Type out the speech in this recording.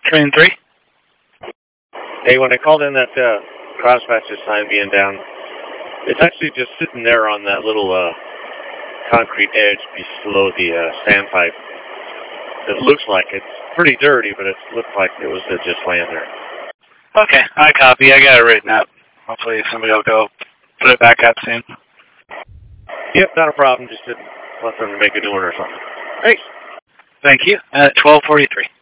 Train 3. Hey, when I called in that crossmatcher sign being down, it's actually just sitting there on that little concrete edge below the sandpipe. It looks like it's pretty dirty, but it looks like it was just laying there. Okay, I copy. I got it written up. Hopefully somebody will go put it back up soon. Yep, not a problem. Just didn't want them to make a new one or something. Thanks. Thank you. At 12:43.